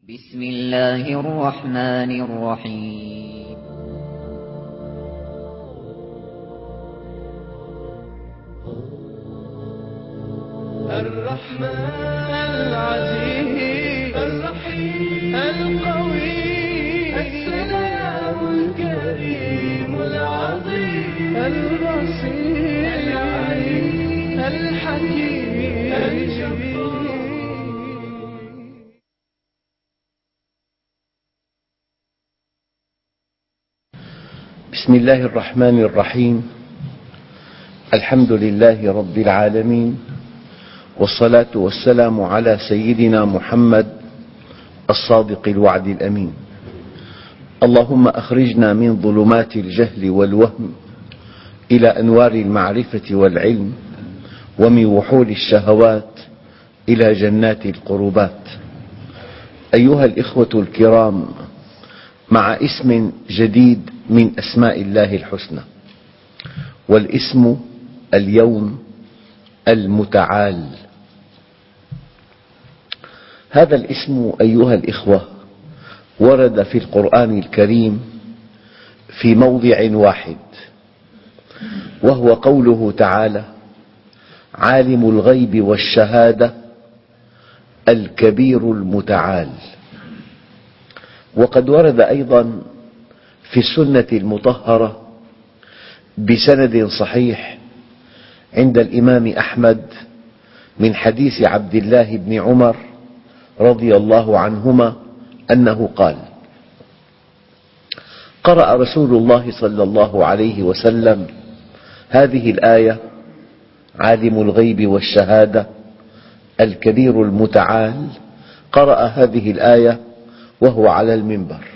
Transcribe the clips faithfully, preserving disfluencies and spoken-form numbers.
بسم الله الرحمن الرحيم. الرحمن العزيز الرحيم القوي السلام الكريم العظيم البصير العليم الحكيم الجبار. بسم الله الرحمن الرحيم. الحمد لله رب العالمين، والصلاة والسلام على سيدنا محمد الصادق الوعد الأمين. اللهم أخرجنا من ظلمات الجهل والوهم إلى أنوار المعرفة والعلم، ومن وحول الشهوات إلى جنات القربات. أيها الإخوة الكرام، مع اسم جديد من أسماء الله الحسنى، والاسم اليوم المتعال. هذا الاسم أيها الإخوة ورد في القرآن الكريم في موضع واحد، وهو قوله تعالى: عالم الغيب والشهادة الكبير المتعال. وقد ورد أيضا في السنة المطهرة بسند صحيح عند الإمام أحمد من حديث عبد الله بن عمر رضي الله عنهما أنه قال: قرأ رسول الله صلى الله عليه وسلم هذه الآية: عالم الغيب والشهادة الكبير المتعال. قرأ هذه الآية وهو على المنبر،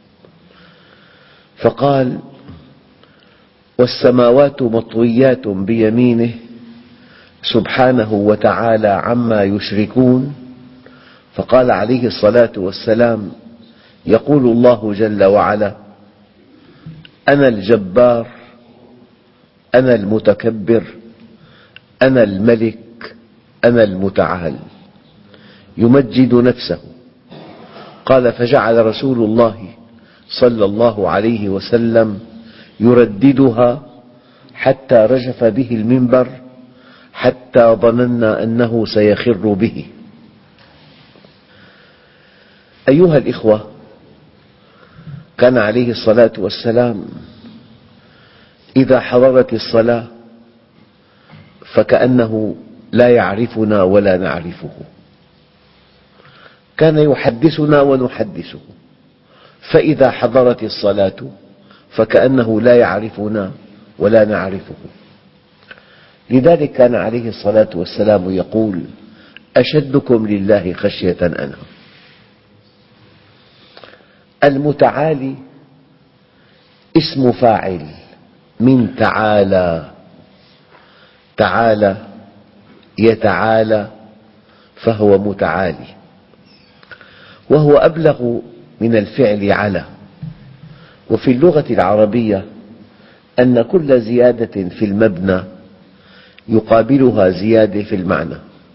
فقال: والسماوات مطويات بيمينه سبحانه وتعالى عما يشركون. فقال عليه الصلاة والسلام: يقول الله جل وعلا: أنا الجبار، أنا المتكبر، أنا الملك، أنا المتعال. يمجد نفسه. قال: فجعل رسول الله صلى الله عليه وسلم يرددها حتى رجف به المنبر، حتى ظننا أنه سيخر به. أيها الإخوة، كان عليه الصلاة والسلام إذا حضرت الصلاة فكأنه لا يعرفنا ولا نعرفه، كان يحدثنا ونحدثه، فإذا حضرت الصلاة فكأنه لا يعرفنا ولا نعرفه. لذلك كان عليه الصلاة والسلام يقول: أشدكم لله خشية أنا. المتعالي اسم فاعل من تعالى. تعالى يتعالى، فهو متعالي، وهو أبلغ من الفعل على. وفي اللغة العربية أن كل زيادة في المبنى يقابلها زيادة في المعنى.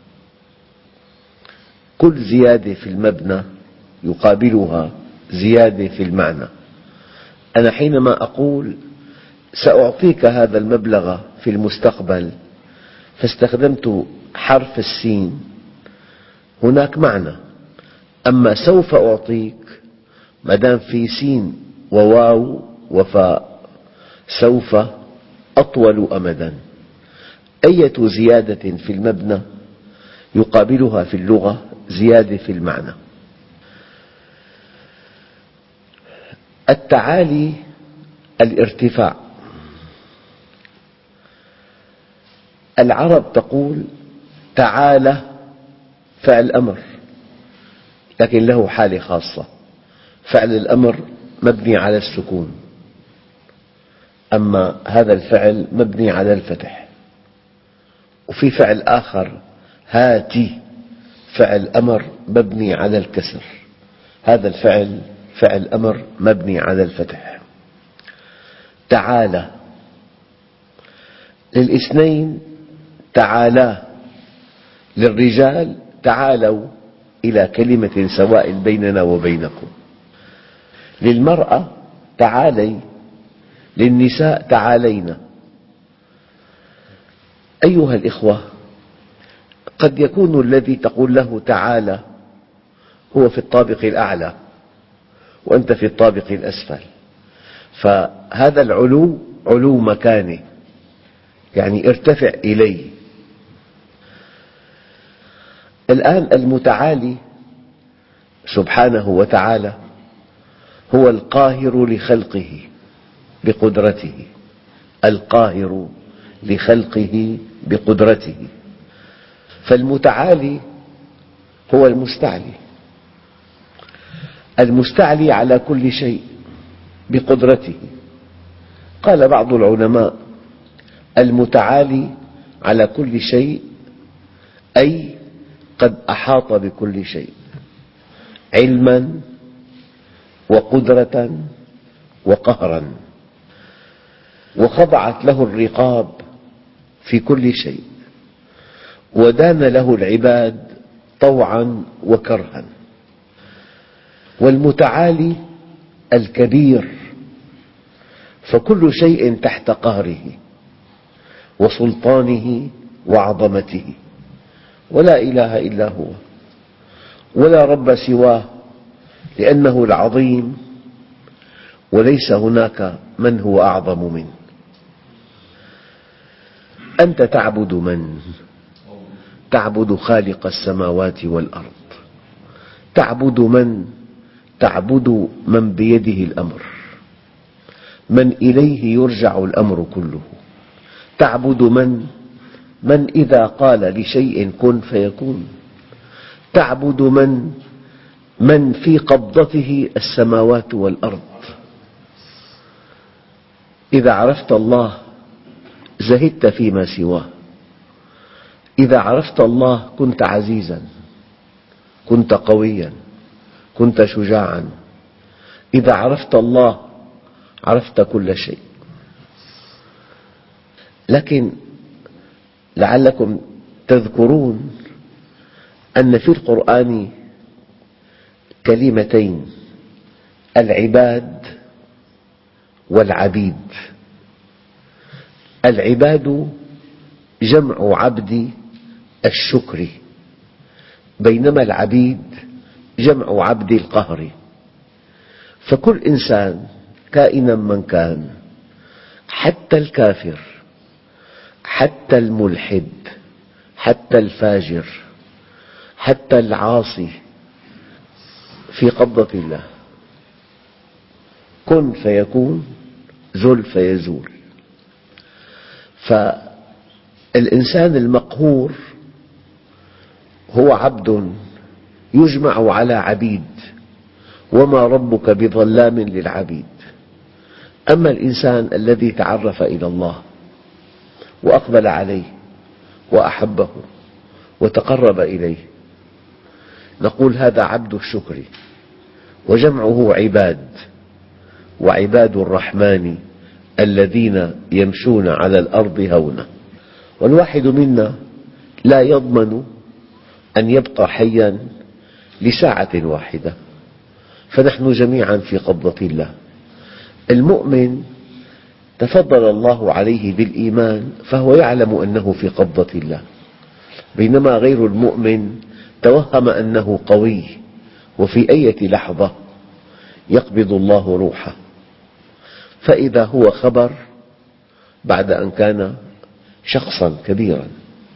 كل زيادة في المبنى يقابلها زيادة في المعنى. أنا حينما أقول سأعطيك هذا المبلغ في المستقبل فاستخدمت حرف السين، هناك معنى. أما سوف أعطيك، ما دام في سين وواو وفاء، سوف أطول أمدا. أية زيادة في المبنى يقابلها في اللغة زيادة في المعنى. التعالي الارتفاع. العرب تقول تعالى فعل أمر، لكن له حالة خاصة. فعل الأمر مبني على السكون، أما هذا الفعل مبني على الفتح. وفي فعل آخر هاتي، فعل أمر مبني على الكسر. هذا الفعل فعل أمر مبني على الفتح. تعالى للاثنين، تعالى للرجال تعالوا إلى كلمة سواء بيننا وبينكم. للمرأة تعالي، للنساء تعالينا. أيها الإخوة، قد يكون الذي تقول له تعالى هو في الطابق الأعلى وأنت في الطابق الأسفل، فهذا العلو علو مكانه، يعني ارتفع إليه. الآن المتعالي سبحانه وتعالى هو القاهر لخلقه بقدرته، القاهر لخلقه بقدرته. فالمتعالي هو المستعلي، المستعلي على كل شيء بقدرته. قال بعض العلماء: المتعالي على كل شيء أي قد أحاط بكل شيء علما وقدرة وقهرا، وخضعت له الرقاب في كل شيء، ودان له العباد طوعا وكرها. والمتعالي الكبير، فكل شيء تحت قهره وسلطانه وعظمته، ولا إله إلا هو ولا رب سواه، لأنه العظيم وليس هناك من هو أعظم منه. أنت تعبد من؟ تعبد خالق السماوات والأرض. تعبد من؟ تعبد من بيده الأمر، من إليه يرجع الأمر كله. تعبد من؟ من إذا قال لشيء كن فيكون. تعبد من؟ من في قبضته السماوات والأرض. إذا عرفت الله زهدت فيما سواه. إذا عرفت الله كنت عزيزا، كنت قويا، كنت شجاعا. إذا عرفت الله عرفت كل شيء. لكن لعلكم تذكرون أن في القرآن كلمتين: العباد والعبيد. العباد جمع عبد الشكر، بينما العبيد جمع عبد القهر. فكل إنسان كائنا من كان، حتى الكافر، حتى الملحد، حتى الفاجر، حتى العاصي، في قبضة الله. كن فيكون، زل فيزول. فالإنسان المقهور هو عبد يجمع على عبيد، وما ربك بظلام للعبيد. أما الإنسان الذي تعرف إلى الله وأقبل عليه وأحبه وتقرب إليه، نقول هذا عبد الشكر، وجمعه عباد. وعباد الرحمن الذين يمشون على الأرض هونا. والواحد منا لا يضمن أن يبقى حيا لساعة واحدة، فنحن جميعا في قبضة الله. المؤمن تفضل الله عليه بالإيمان فهو يعلم أنه في قبضة الله، بينما غير المؤمن توهم أنه قوي، وفي أي لحظة يقبض الله روحه، فإذا هو خبر بعد أن كان شخصا كبيرا.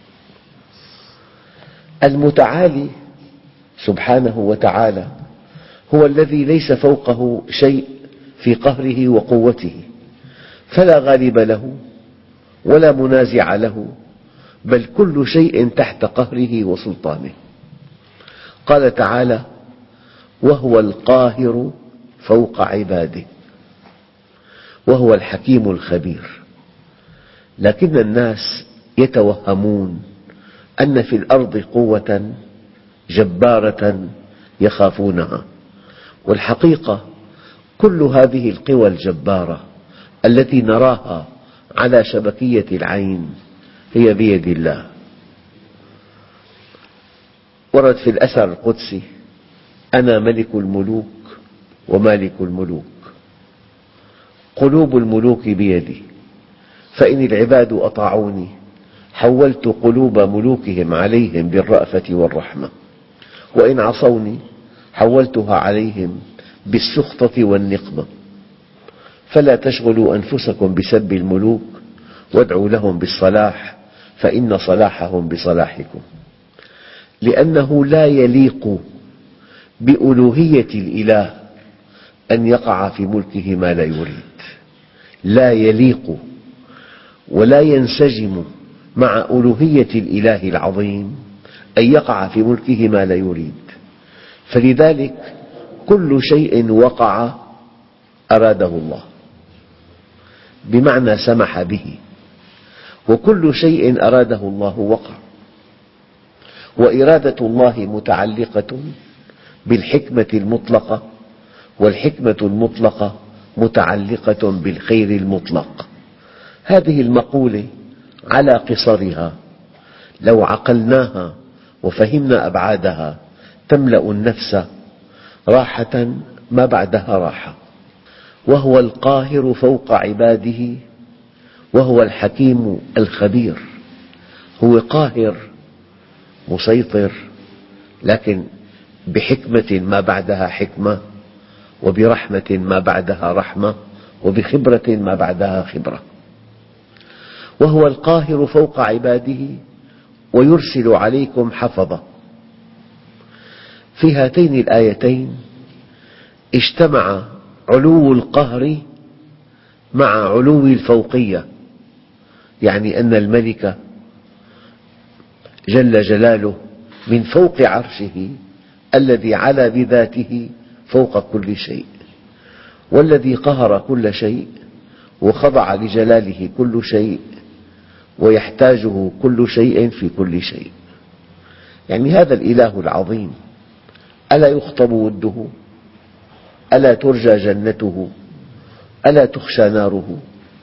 المتعالي سبحانه وتعالى هو الذي ليس فوقه شيء في قهره وقوته، فلا غالب له ولا منازع له، بل كل شيء تحت قهره وسلطانه. قال تعالى: وهو القاهر فوق عباده وهو الحكيم الخبير. لكن الناس يتوهمون أن في الأرض قوة جبارة يخافونها، والحقيقة كل هذه القوى الجبارة التي نراها على شبكية العين هي بيد الله. ورد في الأثر القدسي: أنا ملك الملوك ومالك الملوك، قلوب الملوك بيدي، فإن العباد أطاعوني حولت قلوب ملوكهم عليهم بالرأفة والرحمة، وإن عصوني حولتها عليهم بالسخطة والنقمة، فلا تشغلوا أنفسكم بسب الملوك وادعوا لهم بالصلاح فإن صلاحهم بصلاحكم. لأنه لا يليق بألوهية الإله أن يقع في ملكه ما لا يريد، لا يليق ولا ينسجم مع ألوهية الإله العظيم أن يقع في ملكه ما لا يريد. فلذلك كل شيء وقع أراده الله، بمعنى سمح به، وكل شيء أراده الله وقع. وإرادة الله متعلقة بالحكمة المطلقة، والحكمة المطلقة متعلقة بالخير المطلق. هذه المقولة على قصرها لو عقلناها وفهمنا أبعادها تملأ النفس راحة ما بعدها راحة. وهو القاهر فوق عباده وهو الحكيم الخبير. هو قاهر مسيطر، لكن بحكمة ما بعدها حكمة، وبرحمة ما بعدها رحمة، وبخبرة ما بعدها خبرة. وهو القاهر فوق عباده ويرسل عليكم حفظة. في هاتين الآيتين اجتمع علو القهر مع علو الفوقية، يعني أن الملك جل جلاله من فوق عرشه الذي علا بذاته فوق كل شيء، والذي قهر كل شيء وخضع لجلاله كل شيء ويحتاجه كل شيء في كل شيء. يعني هذا الإله العظيم ألا يخطب وده؟ ألا ترجى جنته؟ ألا تخشى ناره؟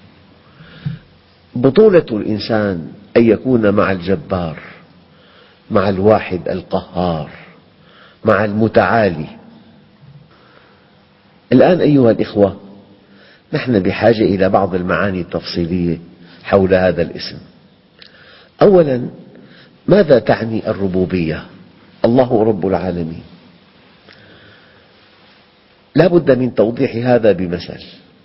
بطولة الإنسان أن يكون مع الجبار، مع الواحد القهار، مع المتعالي. الآن أيها الإخوة، نحن بحاجة إلى بعض المعاني التفصيلية حول هذا الاسم. أولاً، ماذا تعني الربوبية؟ الله رب العالمين. لا بد من توضيح هذا بمثل.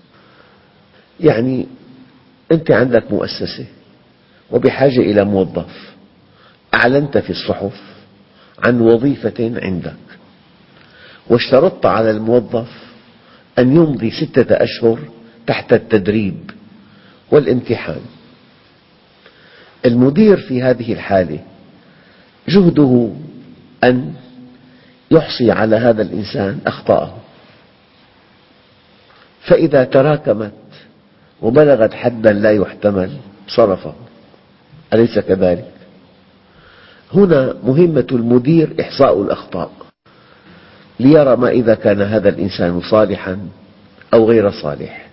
يعني أنت عندك مؤسسة وبحاجة إلى موظف، أعلنت في الصحف عن وظيفة عندك، واشترطت على الموظف أن يمضي ستة أشهر تحت التدريب والامتحان. المدير في هذه الحالة جهده أن يحصي على هذا الإنسان أخطاءه، فإذا تراكمت وبلغت حداً لا يحتمل صرفه، أليس كذلك؟ هنا مهمة المدير إحصاء الأخطاء ليرى ما إذا كان هذا الإنسان صالحاً أو غير صالح.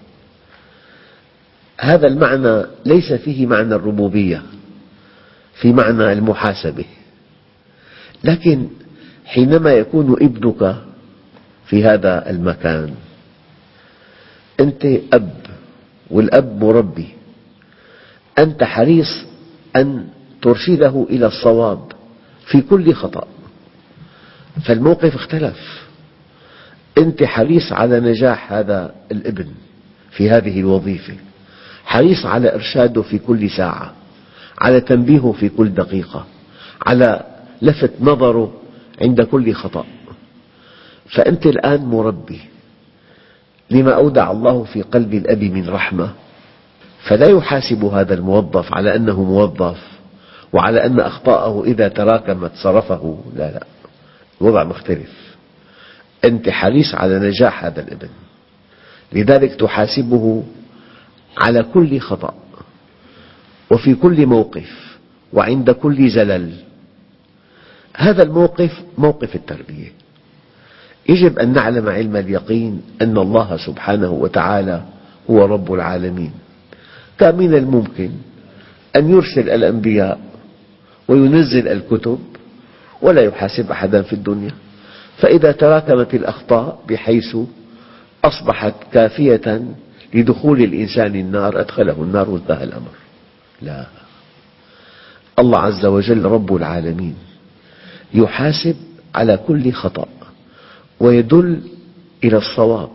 هذا المعنى ليس فيه معنى الربوبية، في معنى المحاسبة. لكن حينما يكون ابنك في هذا المكان، أنت أب، والأب مربي، أنت حريص أن ترشده إلى الصواب في كل خطأ، فالموقف اختلف. أنت حريص على نجاح هذا الابن في هذه الوظيفة، حريص على إرشاده في كل ساعة، على تنبيهه في كل دقيقة، على لفت نظره عند كل خطأ. فأنت الآن مربي لما أودع الله في قلب الأب من رحمة، فلا يحاسب هذا الموظف على أنه موظف وعلى أن أخطاءه إذا تراكمت صرفه. لا لا، الوضع مختلف. أنت حريص على نجاح هذا الابن، لذلك تحاسبه على كل خطأ وفي كل موقف وعند كل زلل. هذا الموقف موقف التربية. يجب أن نعلم علم اليقين أن الله سبحانه وتعالى هو رب العالمين. كان من الممكن أن يرسل الأنبياء وينزل الكتب ولا يحاسب أحدا في الدنيا. فإذا تراكمت الأخطاء بحيث أصبحت كافية لدخول الإنسان النار أدخله النار وانتهى الأمر. لا، الله عز وجل رب العالمين يحاسب على كل خطأ ويدل إلى الصواب.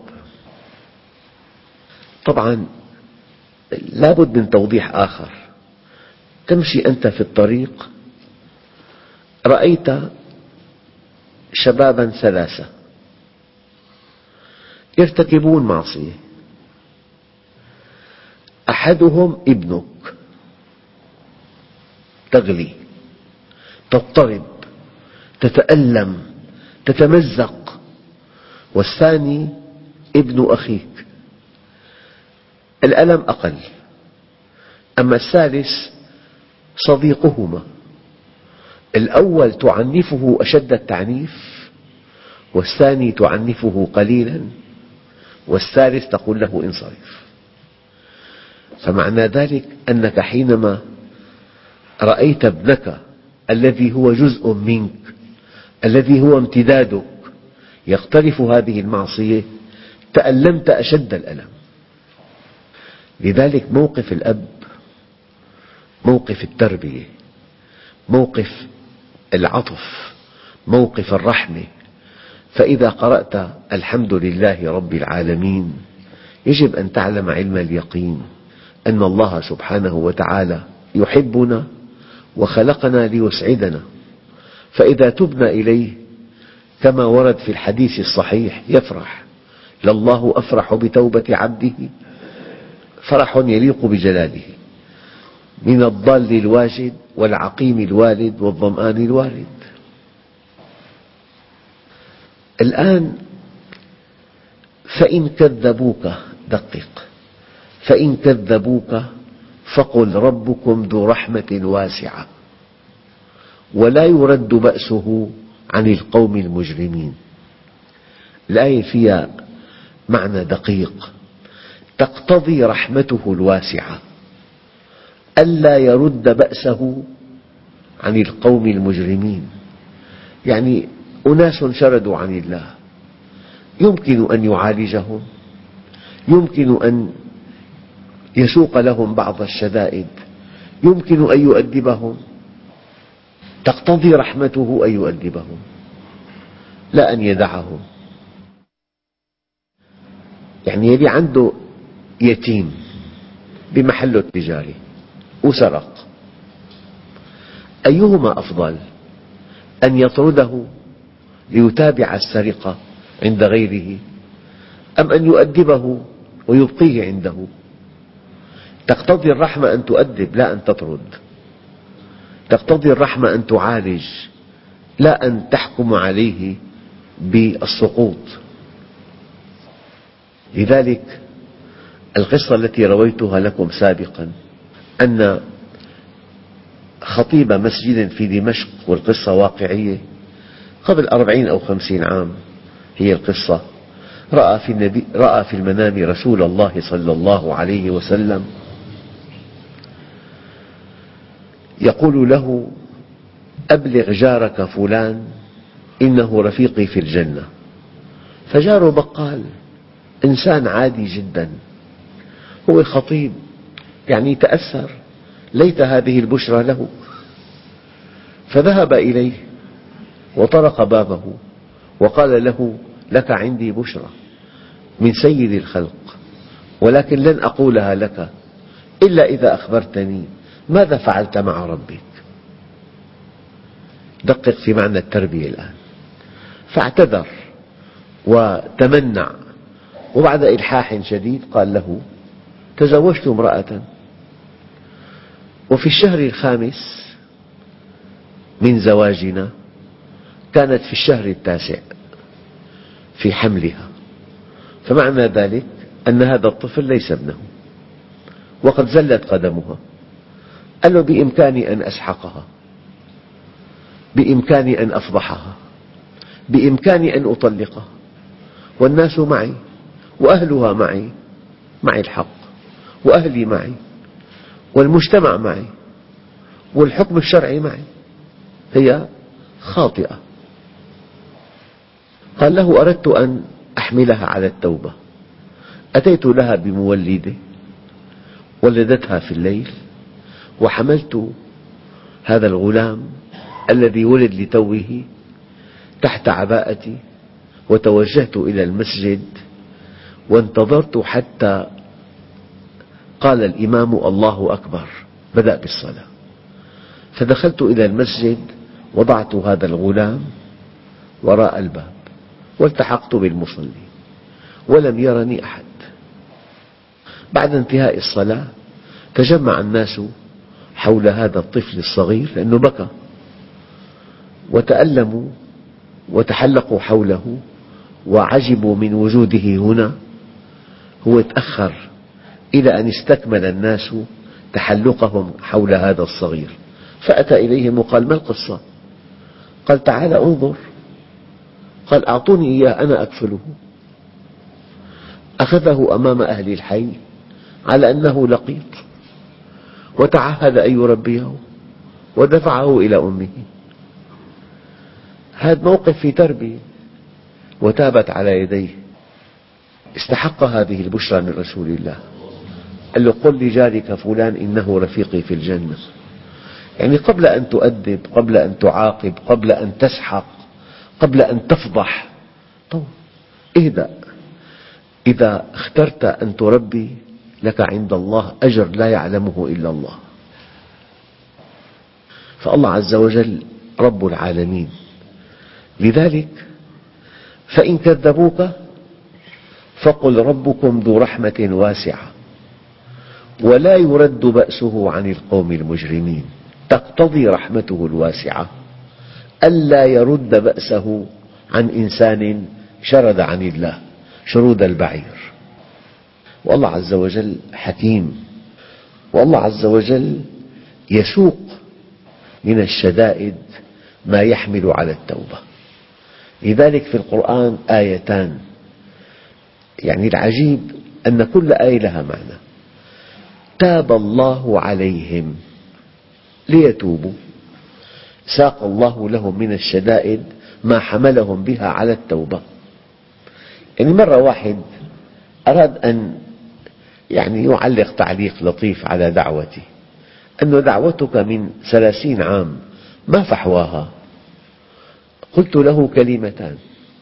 طبعا لا بد من توضيح آخر. تمشي أنت في الطريق، رأيت شبابا ثلاثة يرتكبون معصية، أحدهم ابنك، تغلي، تضطرب، تتألم، تتمزق، والثاني ابن أخيك، الألم أقل. أما الثالث صديقهما، الأول تعنفه أشد التعنيف، والثاني تعنفه قليلا، والثالث تقول له انصرف. فمعنى ذلك أنك حينما رأيت ابنك الذي هو جزء منك، الذي هو امتدادك، يقترف هذه المعصية، تألمت أشد الألم. لذلك موقف الأب موقف التربية، موقف العطف، موقف الرحمة. فإذا قرأت الحمد لله رب العالمين يجب أن تعلم علم اليقين أن الله سبحانه وتعالى يحبنا وخلقنا ليسعدنا، فإذا تبنا إليه كما ورد في الحديث الصحيح يفرح. لله أفرح بتوبة عبده فرح يليق بجلاله من الضال الواجد والعقيم الوالد والظمآن الوارد. الآن فإن كذبوك، دقق، فإن كذبوك فقل ربكم ذو رحمة واسعة ولا يرد بأسه عن القوم المجرمين. الآية فيها معنى دقيق، تقتضي رحمته الواسعة ألا يرد بأسه عن القوم المجرمين. يعني أناس شردوا عن الله، يمكن أن يعالجهم، يمكن أن يسوق لهم بعض الشدائد، يمكن أن يؤدبهم، تقتضي رحمته أن يؤدبهم لا أن يدعهم. يعني يلي عنده يتيم بمحله التجاري وسرق، أيهما أفضل، أن يطرده ليتابع السرقة عند غيره، أم أن يؤدبه ويبقيه عنده؟ تقتضي الرحمة أن تؤدب لا أن تطرد، تقتضي الرحمة أن تعالج لا أن تحكم عليه بالسقوط. لذلك القصة التي رويتها لكم سابقا أن خطيب مسجد في دمشق، والقصة واقعية، قبل أربعين أو خمسين عام هي القصة، رأى في, النبي رأى في المنام رسول الله صلى الله عليه وسلم يقول له أبلغ جارك فلان إنه رفيقي في الجنة. فجاره بقال، إنسان عادي جدا، هو خطيب، يعني تأثر، ليت هذه البشرى له. فذهب إليه وطرق بابه وقال له لك عندي بشرى من سيد الخلق، ولكن لن أقولها لك إلا إذا أخبرتني ماذا فعلت مع ربك. دقق في معنى التربية الآن. فاعتذر وتمنع، وبعد إلحاح شديد قال له تزوجت امرأة، وفي الشهر الخامس من زواجنا كانت في الشهر التاسع في حملها، فمعنى ذلك أن هذا الطفل ليس ابنه وقد زلت قدمها. قال له بإمكاني أن أسحقها، بإمكاني أن أفضحها، بإمكاني أن أطلقها، والناس معي وأهلها معي، معي الحق، وأهلي معي، والمجتمع معي، والحكم الشرعي معي. هي خاطئة. قال له: أردت أن أحملها على التوبة، أتيت لها بمولدة ولدتها في الليل، وحملت هذا الغلام الذي ولد لتوه تحت عباءتي، وتوجهت إلى المسجد وانتظرت حتى قال الإمام: الله أكبر، بدأ بالصلاة، فدخلت إلى المسجد، وضعت هذا الغلام وراء الباب، والتحقت بالمصلي ولم يرني أحد. بعد انتهاء الصلاة تجمع الناس حول هذا الطفل الصغير لأنه بكى، وتألموا وتحلقوا حوله وعجبوا من وجوده هنا. هو تأخر إلى أن استكمل الناس تحلقهم حول هذا الصغير، فأتى إليهم وقال: ما القصة؟ قال: تعال انظر. قال: أعطوني إياه أنا أكفله. أخذه أمام أهل الحي على أنه لقيط، وتعهد أن يربيه، ودفعه إلى أمه. هذا موقف في تربية، وتابت على يديه. استحق هذه البشرى من رسول الله. قال له: قل لجارك فلان إنه رفيقي في الجنة. يعني قبل أن تؤدب، قبل أن تعاقب، قبل أن تسحق، قبل أن تفضح، طول اهدأ. إذا اخترت أن تربي لك عند الله أجر لا يعلمه إلا الله. فالله عز وجل رب العالمين. لذلك فإن كذبوك فقل ربكم ذو رحمة واسعة ولا يرد بأسه عن القوم المجرمين. تقتضي رحمته الواسعة ألا يرد بأسه عن إنسان شرد عن الله شرود البعير. والله عز وجل حكيم، والله عز وجل يسوق من الشدائد ما يحمل على التوبة. لذلك في القرآن آيتان، يعني العجيب أن كل آية لها معنى. تاب الله عليهم ليتوبوا، ساق الله لهم من الشدائد ما حملهم بها على التوبة. يعني مرة واحد أراد أن يعني يعلق تعليق لطيف على دعوتي، أن دعوتك من ثلاثين عام ما فحواها. قلت له كلمتان: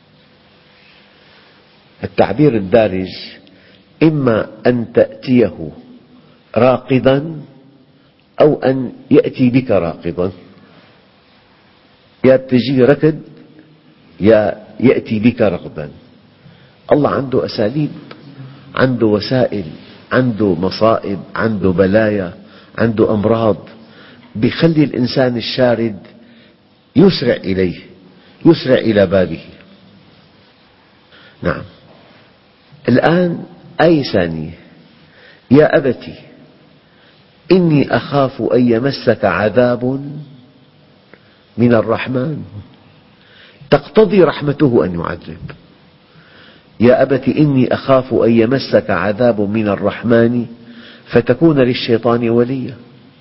التعبير الدارج إما أن تأتيه راقضا أو أن يأتي بك راقضا، يا تجي ركض يا يأتي بك رغدا. الله عنده أساليب، عنده وسائل، عنده مصائب، عنده بلايا، عنده أمراض، بيخلي الإنسان الشارد يسرع إليه، يسرع إلى بابه. نعم. الآن آية ثانية: يا أبت إني أخاف أن يمسك عذاب من الرحمن. تقتضي رحمته أن يعذب. يا أبت إني أخاف أن يمسك عذاب من الرحمن فتكون للشيطان وليا.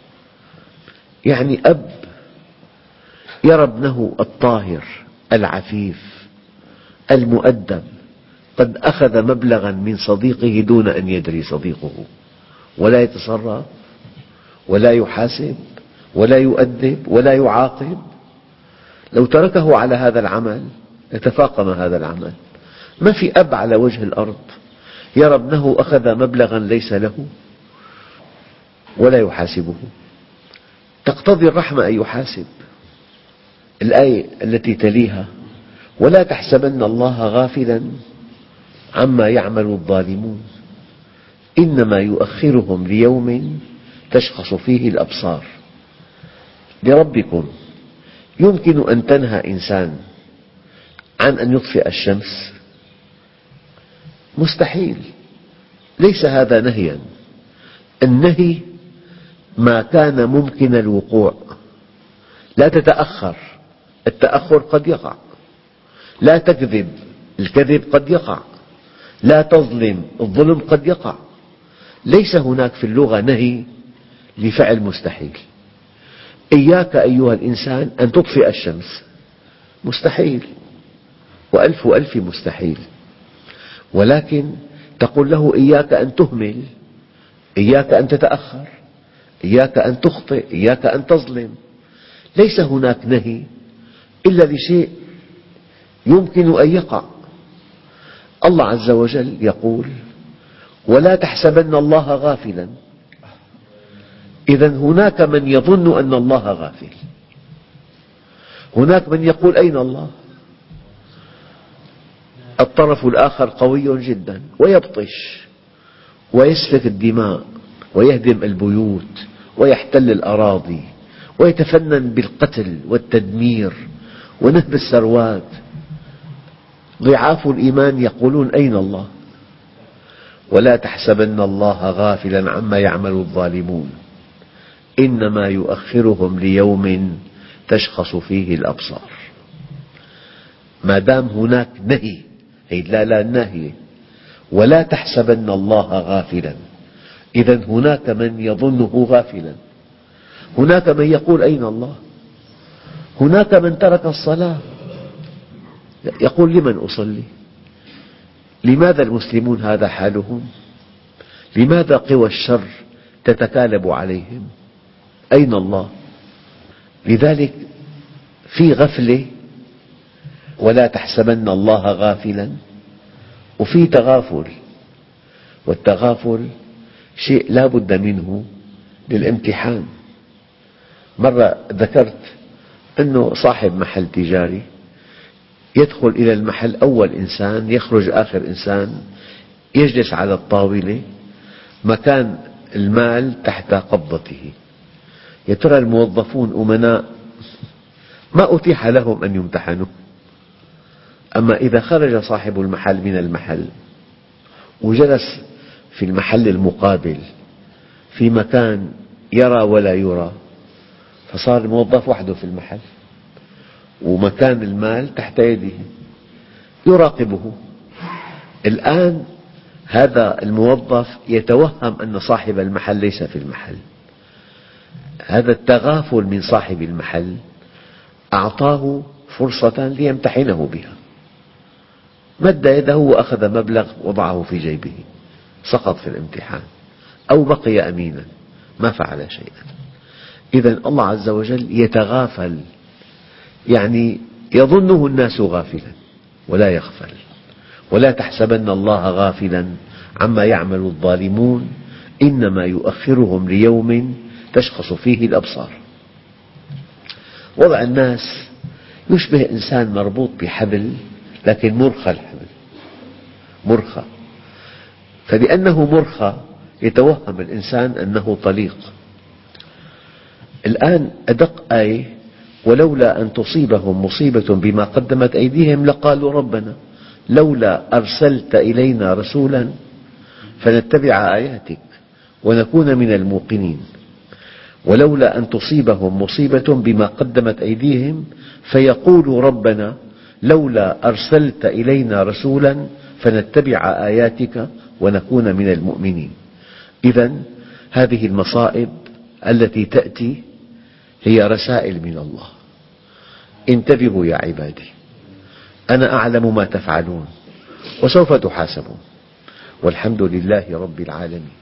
يعني أب يرى ابنه الطاهر العفيف المؤدب قد أخذ مبلغا من صديقه دون أن يدري صديقه، ولا يتصرف ولا يحاسب ولا يؤدب ولا يعاقب. لو تركه على هذا العمل لتفاقم هذا العمل. ما في أب على وجه الأرض يرى ابنه أخذ مبلغا ليس له ولا يحاسبه. تقتضي الرحمة أن يحاسب. الآية التي تليها: ولا تحسبن الله غافلا عما يعمل الظالمون إنما يؤخرهم ليوم تشخص فيه الأبصار. لربكم يمكن أن تنهى إنسان عن أن يطفئ الشمس؟ مستحيل، ليس هذا نهيا. النهي ما كان ممكن الوقوع. لا تتأخر، التأخر قد يقع. لا تكذب، الكذب قد يقع. لا تظلم، الظلم قد يقع. ليس هناك في اللغة نهي لفعل مستحيل. إياك أيها الإنسان أن تطفئ الشمس، مستحيل، وألف ألف مستحيل. ولكن تقول له إياك أن تهمل، إياك أن تتأخر، إياك أن تخطئ، إياك أن تظلم. ليس هناك نهي إلا لشيء يمكن أن يقع. الله عز وجل يقول: ولا تحسبن الله غافلا. إذن هناك من يظن أن الله غافل، هناك من يقول: أين الله؟ الطرف الآخر قوي جدا ويبطش ويسفك الدماء ويهدم البيوت ويحتل الأراضي ويتفنن بالقتل والتدمير ونهب الثروات. ضعاف الإيمان يقولون: أين الله؟ ولا تحسبن الله غافلا عما يعمل الظالمون إنما يؤخرهم ليوم تشخص فيه الأبصار. ما دام هناك نهي، هي لا لا الناهية، ولا تحسبن الله غافلا، إذن هناك من يظنه غافلا، هناك من يقول: أين الله؟ هناك من ترك الصلاة يقول: لمن أصلي؟ لماذا المسلمون هذا حالهم؟ لماذا قوى الشر تتكالب عليهم؟ أين الله؟ لذلك في غفلة، ولا تحسبن الله غافلا، وفي تغافل. والتغافل شيء لا بد منه للامتحان. مرة ذكرت أنه صاحب محل تجاري يدخل إلى المحل أول إنسان، يخرج آخر إنسان، يجلس على الطاولة مكان المال تحت قبضته. يا ترى الموظفون أمناء؟ ما أتيح لهم أن يمتحنوا. أما إذا خرج صاحب المحل من المحل وجلس في المحل المقابل في مكان يرى ولا يرى، فصار الموظف وحده في المحل ومكان المال تحت يده يراقبه. الآن هذا الموظف يتوهم أن صاحب المحل ليس في المحل. هذا التغافل من صاحب المحل أعطاه فرصة ليمتحنه بها. مد يده وأخذ مبلغ وضعه في جيبه، سقط في الامتحان، أو بقي أمينا ما فعل شيئا. إذن الله عز وجل يتغافل، يعني يظنه الناس غافلا ولا يغفل. ولا تحسبن الله غافلا عما يعمل الظالمون إنما يؤخرهم ليوم تشخص فيه الأبصار. وضع الناس يشبه إنسان مربوط بحبل لكن مرخى الحبل، مرخى، فلأنه مرخى يتوهم الإنسان أنه طليق. الآن أدق آية: ولولا أن تصيبهم مصيبة بما قدمت أيديهم لقالوا ربنا لولا أرسلت إلينا رسولا فنتبع آياتك ونكون من الموقنين. ولولا أن تصيبهم مصيبة بما قدمت أيديهم فيقولوا ربنا لولا أرسلت إلينا رسولا فنتبع آياتك ونكون من المؤمنين. إذن هذه المصائب التي تأتي هي رسائل من الله: انتبهوا يا عبادي، أنا أعلم ما تفعلون وسوف تحاسبون، والحمد لله رب العالمين.